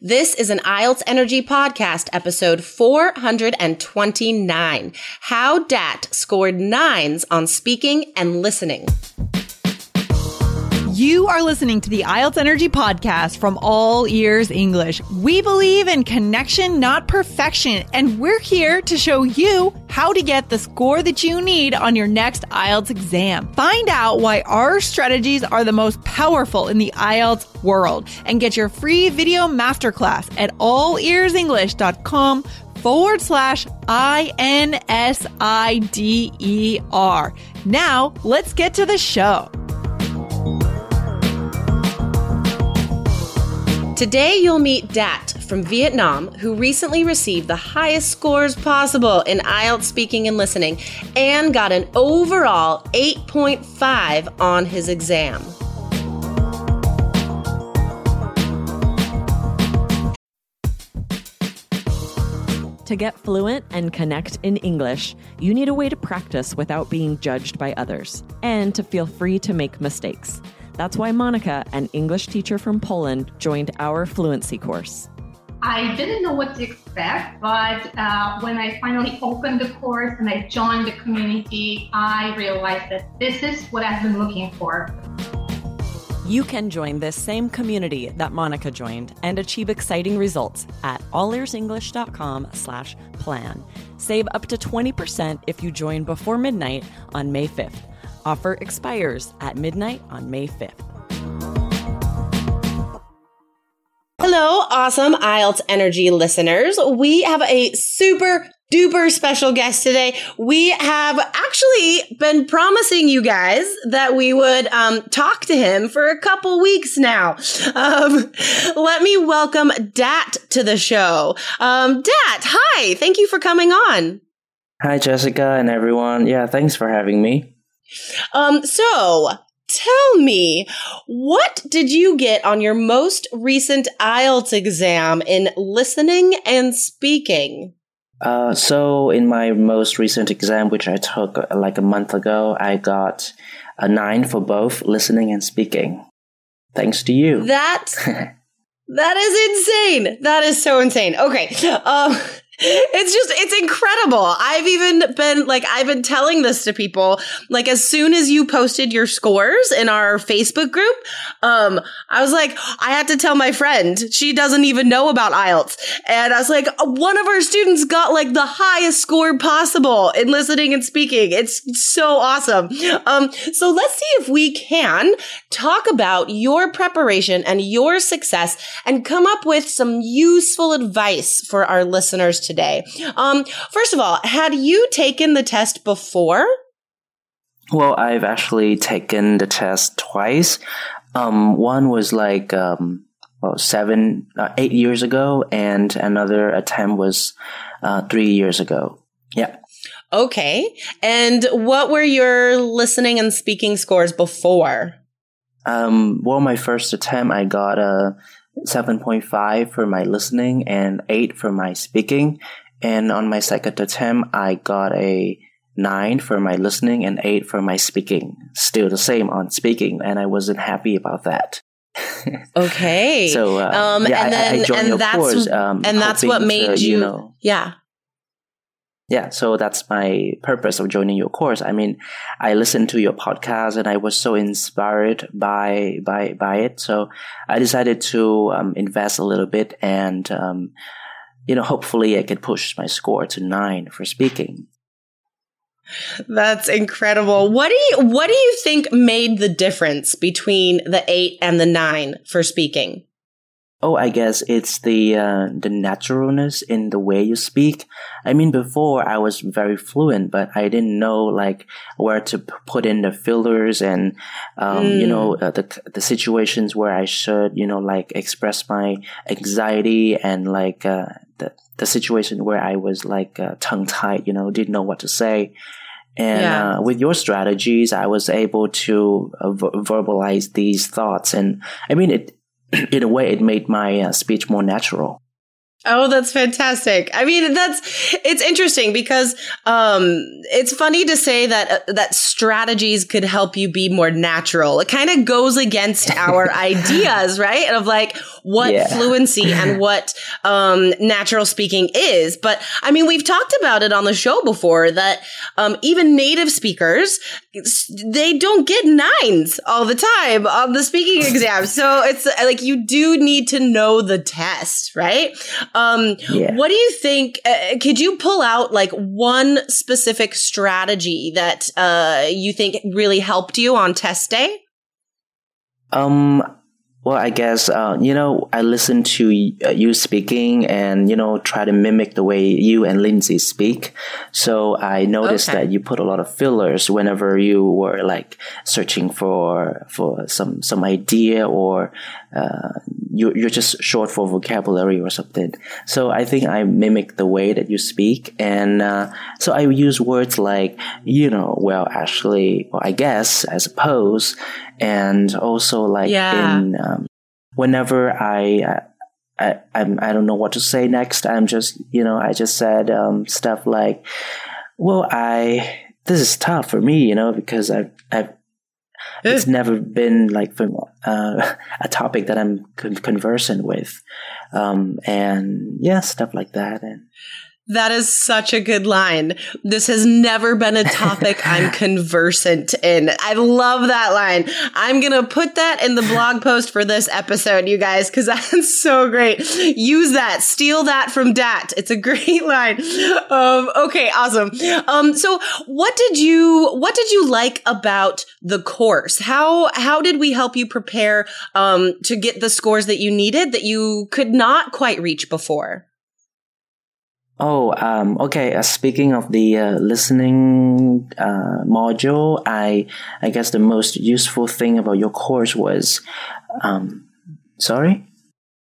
This is an IELTS Energy Podcast, episode 429. How Dat Scored 9s on Speaking and Listening. You are listening to the IELTS Energy Podcast from All Ears English. We believe in connection, not perfection, and we're here to show you how to get the score that you need on your next IELTS exam. Find out why our strategies are the most powerful in the IELTS world and get your free video masterclass at allearsenglish.com/INSIDER. Now, let's get to the show. Today, you'll meet Dat from Vietnam, who recently received the highest scores possible in IELTS Speaking and Listening and got an overall 8.5 on his exam. To get fluent and connect in English, you need a way to practice without being judged by others and to feel free to make mistakes. That's why Monica, an English teacher from Poland, joined our fluency course. I didn't know what to expect, but when I finally opened the course and I joined the community, I realized that this is what I've been looking for. You can join this same community that Monica joined and achieve exciting results at allearsenglish.com/plan. Save up to 20% if you join before midnight on May 5th. Offer expires at midnight on May 5th. Hello, awesome IELTS Energy listeners. We have a super duper special guest today. We have actually been promising you guys that we would talk to him for a couple weeks now. Let me welcome Dat to the show. Dat, hi. Thank you for coming on. Hi, Jessica and everyone. Yeah, thanks for having me. So tell me, what did you get on your most recent IELTS exam in listening and speaking? So in my most recent exam, which I took like a month ago, I got a 9 for both listening and speaking. Thanks to you. That is insane. That is so insane. Okay. It's incredible. I've been telling this to people, like, as soon as you posted your scores in our Facebook group, I was like, I had to tell my friend, she doesn't even know about IELTS. And I was like, one of our students got like the highest score possible in listening and speaking. It's so awesome. So let's see if we can talk about your preparation and your success and come up with some useful advice for our listeners today. First of all, had you taken the test before? Well, I've actually taken the test twice. One was like 8 years ago, and another attempt was 3 years ago. Yeah. Okay. And what were your listening and speaking scores before? Well, my first attempt, I got a 7.5 for my listening and 8 for my speaking. And on my second attempt, I got a 9 for my listening and 8 for my speaking. Still the same on speaking, and I wasn't happy about that. Okay. So, I joined your course. And that's what made you. Yeah. Yeah, so that's my purpose of joining your course. I mean, I listened to your podcast and I was so inspired by it. So I decided to invest a little bit and, hopefully I could push my score to 9 for speaking. That's incredible. What do you think made the difference between the 8 and the 9 for speaking? Oh, I guess it's the naturalness in the way you speak. I mean, before I was very fluent, but I didn't know like where to put in the fillers and the situations where I should like express my anxiety and like the situation where I was like tongue tied, didn't know what to say. And with your strategies, I was able to verbalize these thoughts, and I mean it. In a way, it made my speech more natural. Oh, that's fantastic. I mean, it's interesting because it's funny to say that strategies could help you be more natural. It kind of goes against our ideas, right? Of like what fluency and what natural speaking is. But I mean, we've talked about it on the show before that even native speakers, they don't get 9s all the time on the speaking exam. So it's like you do need to know the test, right? What do you think? Could you pull out like one specific strategy that you think really helped you on test day? Well, I guess, I listen to you speaking and, try to mimic the way you and Lindsay speak. So I noticed that you put a lot of fillers whenever you were like searching for some idea or, you're just short for vocabulary or something. So I think I mimic the way that you speak. And, so I use words like, well, actually, or I guess, I suppose. And also like in, whenever I don't know what to say next, I'm just, I just said, stuff like, well, this is tough for me, because it's never been like a topic that I'm conversant with. And stuff like that. And that is such a good line. This has never been a topic I'm conversant in. I love that line. I'm going to put that in the blog post for this episode, you guys, because that's so great. Use that. Steal that from Dat. It's a great line. Okay, awesome. So what did you like about the course? How did we help you prepare to get the scores that you needed that you could not quite reach before? Oh, okay. Speaking of the listening module, I guess the most useful thing about your course was, sorry?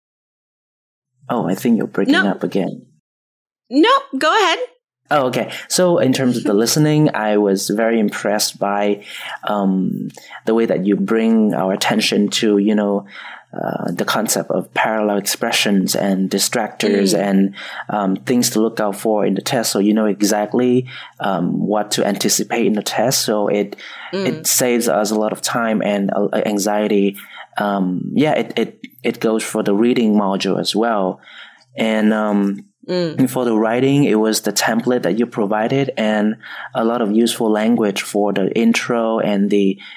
Oh, I think you're breaking up again. Nope, go ahead. Oh, okay. So in terms of the listening, I was very impressed by the way that you bring our attention to, the concept of parallel expressions and distractors and things to look out for in the test, so you know exactly what to anticipate in the test. So it saves us a lot of time and anxiety. It goes for the reading module as well, and for the writing, it was the template that you provided and a lot of useful language for the intro and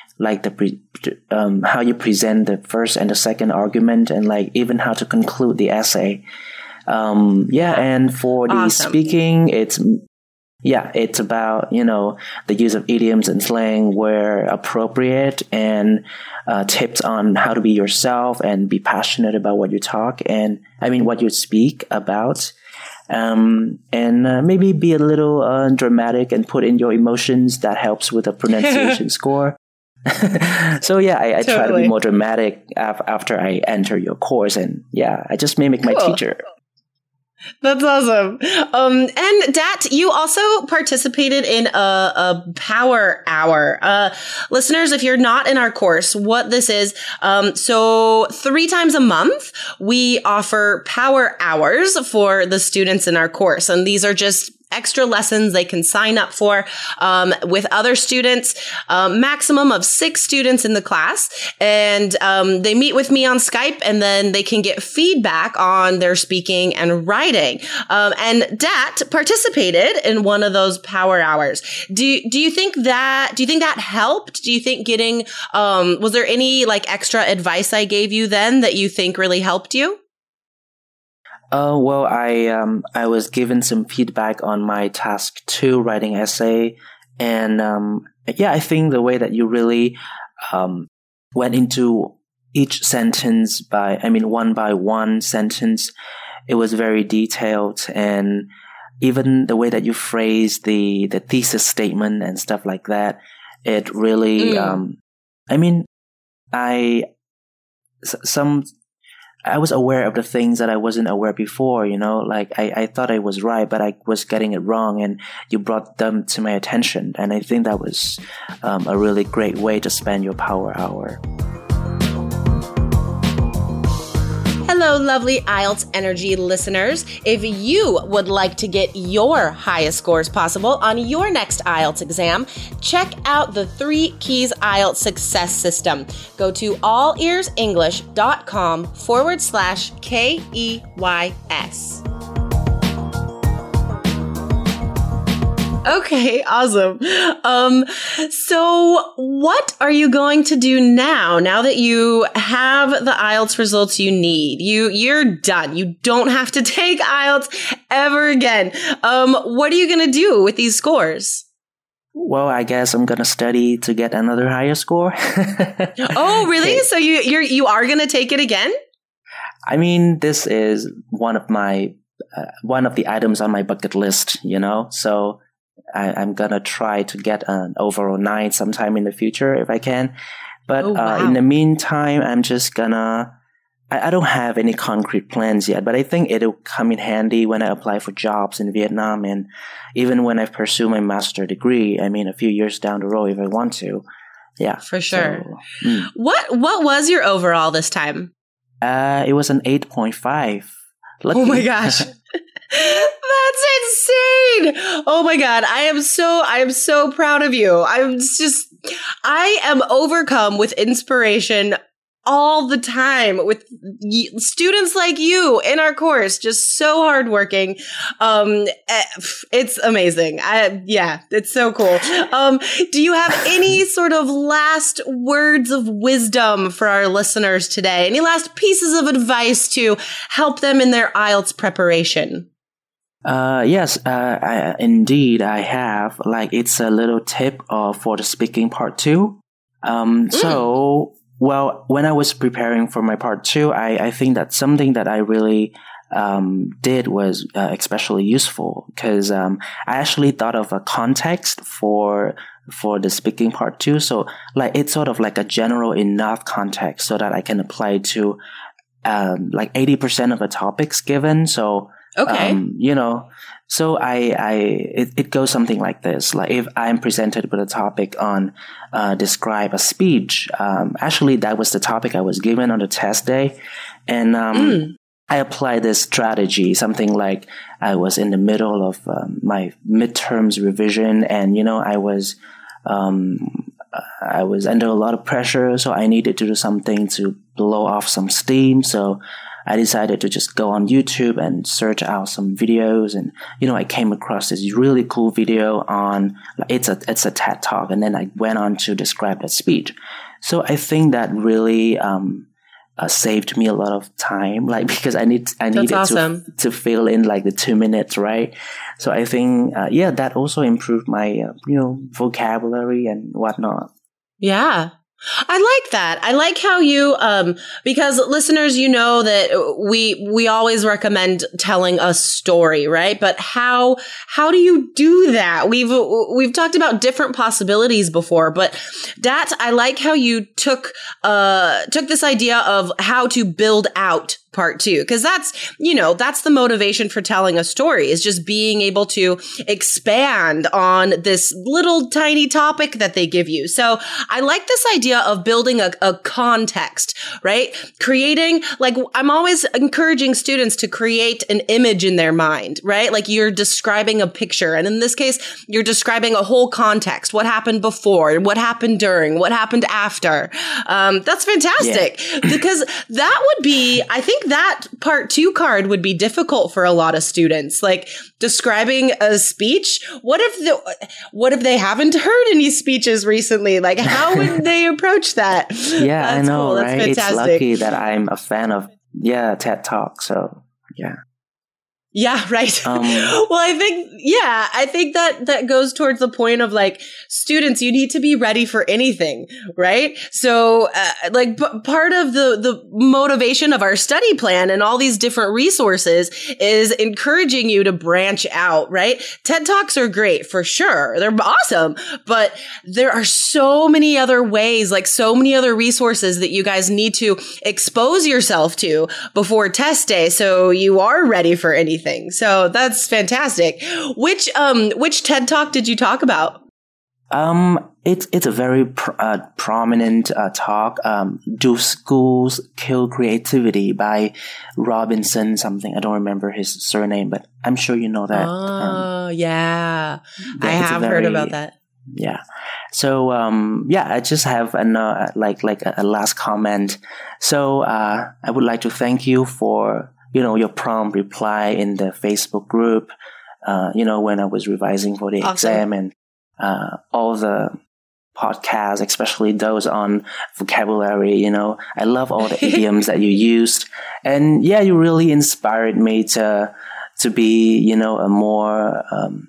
how you present the first and the second argument, and like even how to conclude the essay. And for the speaking, it's about, the use of idioms and slang where appropriate, and tips on how to be yourself and be passionate about what you talk and what you speak about. And maybe be a little dramatic and put in your emotions. That helps with the pronunciation score. So I try to be more dramatic after I enter your course, and I just mimic my teacher. That's awesome. And Dat, you also participated in a power hour. Listeners, if you're not in our course, what this is, so 3 times a month, we offer power hours for the students in our course. And these are just extra lessons they can sign up for with other students, maximum of 6 students in the class. And they meet with me on Skype, and then they can get feedback on their speaking and writing. And Dat participated in one of those power hours. Do you think that helped? Do you think getting was there any like extra advice I gave you then that you think really helped you? Well, I was given some feedback on my task 2 writing essay, and I think the way that you really went into each sentence one by one sentence, it was very detailed, and even the way that you phrased the thesis statement and stuff like that, it really I was aware of the things that I wasn't aware before, like I thought I was right, but I was getting it wrong, and you brought them to my attention. And I think that was a really great way to spend your power hour. Hello, lovely IELTS Energy listeners. If you would like to get your highest scores possible on your next IELTS exam, check out the 3 Keys IELTS Success System. Go to allearsenglish.com/KEYS. Okay, awesome. So what are you going to do now that you have the IELTS results you need? You're done. You don't have to take IELTS ever again. What are you going to do with these scores? Well, I guess I'm gonna study to get another higher score. Oh, really? So you are going to take it again? I mean, this is one of the items on my bucket list, so I'm gonna try to get an overall 9 sometime in the future if I can. But in the meantime, I'm just gonna, I don't have any concrete plans yet, but I think it'll come in handy when I apply for jobs in Vietnam, and even when I pursue my master degree, I mean, a few years down the road if I want to. Yeah. For sure. So, What was your overall this time? It was an 8.5. Lucky. Oh my gosh. That's insane. Oh my God. I am so proud of you. I am overcome with inspiration all the time with students like you in our course, just so hardworking. It's amazing. It's so cool. Do you have any sort of last words of wisdom for our listeners today? Any last pieces of advice to help them in their IELTS preparation? Yes, indeed I have. Like, it's a little tip for the speaking part 2. So, well, when I was preparing for my part 2, I think that something that I really did was especially useful, because I actually thought of a context for the speaking part 2. So, like, it's sort of like a general enough context so that I can apply to like 80% of the topics given. So, okay. So it goes something like this. Like, if I'm presented with a topic on describe a speech, actually that was the topic I was given on the test day, and I applied this strategy. Something like, I was in the middle of my midterms revision, and I was under a lot of pressure, so I needed to do something to blow off some steam. So I decided to just go on YouTube and search out some videos, and I came across this really cool video on, it's a TED Talk, and then I went on to describe that speech. So I think that really saved me a lot of time, like, because I needed awesome. to fill in like the 2 minutes, right? So I think that also improved my vocabulary and whatnot. Yeah. I like that. I like how you, because listeners, that we always recommend telling a story, right? But how do you do that? We've talked about different possibilities before, but Dat, I like how you took this idea of how to build out part 2, because that's the motivation for telling a story, is just being able to expand on this little tiny topic that they give you. So I like this idea of building a context, right? Creating, like, I'm always encouraging students to create an image in their mind, right? Like, you're describing a picture. And in this case, you're describing a whole context. What happened before, what happened during, what happened after. That's fantastic, because that would be, I think that part 2 card would be difficult for a lot of students. Like, describing a speech. What if they haven't heard any speeches recently? Like, how would they approach that? Yeah, that's I know, cool. That's right? fantastic. It's lucky that I'm a fan of TED Talk. So yeah. Yeah, right. Well, I think that goes towards the point of, like, students, you need to be ready for anything, right? So, part of the motivation of our study plan and all these different resources is encouraging you to branch out, right? TED Talks are great for sure. They're awesome, but there are so many other ways, like so many other resources that you guys need to expose yourself to before test day, so you are ready for anything. So that's fantastic. Which TED Talk did you talk about? it's a very prominent talk. Do Schools Kill Creativity by Robinson something. I don't remember his surname, but I'm sure you know that. Oh, yeah. I have heard about that. Yeah. So, I just have a last comment. So, I would like to thank you for, your prompt reply in the Facebook group, when I was revising for the exam, and all the podcasts, especially those on vocabulary. I love all the idioms that you used, and you really inspired me to be, a more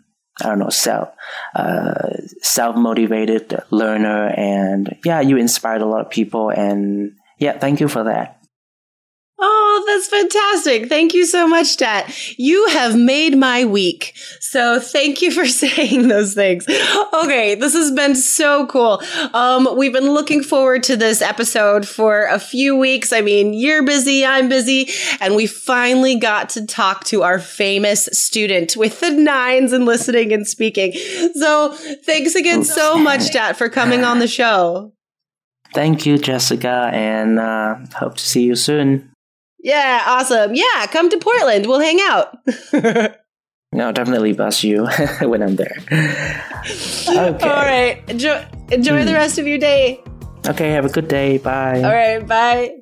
self-motivated learner, and you inspired a lot of people, and thank you for that. Oh, that's fantastic. Thank you so much, Dat. You have made my week. So thank you for saying those things. Okay, this has been so cool. We've been looking forward to this episode for a few weeks. I mean, you're busy, I'm busy, and we finally got to talk to our famous student with the 9s and listening and speaking. So thanks again so much, Dat, for coming on the show. Thank you, Jessica, and hope to see you soon. Yeah, awesome. Yeah, come to Portland. We'll hang out. No, definitely bus you when I'm there. Okay. All right. Enjoy the rest of your day. Okay, have a good day. Bye. All right, bye.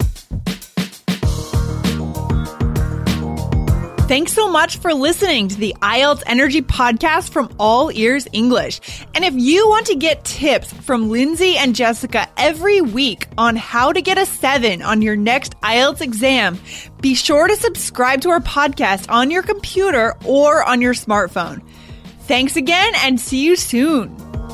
Thanks so much for listening to the IELTS Energy Podcast from All Ears English. And if you want to get tips from Lindsay and Jessica every week on how to get a 7 on your next IELTS exam, be sure to subscribe to our podcast on your computer or on your smartphone. Thanks again, and see you soon.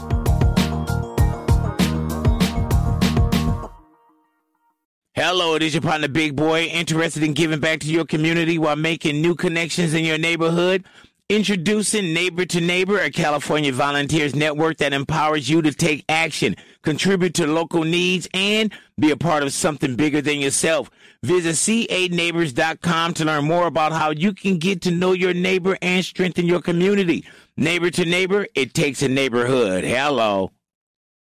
Hello, it is your partner, Big Boy, interested in giving back to your community while making new connections in your neighborhood? Introducing Neighbor to Neighbor, a California volunteers network that empowers you to take action, contribute to local needs, and be a part of something bigger than yourself. Visit ca-neighbors.com to learn more about how you can get to know your neighbor and strengthen your community. Neighbor to Neighbor, it takes a neighborhood. Hello.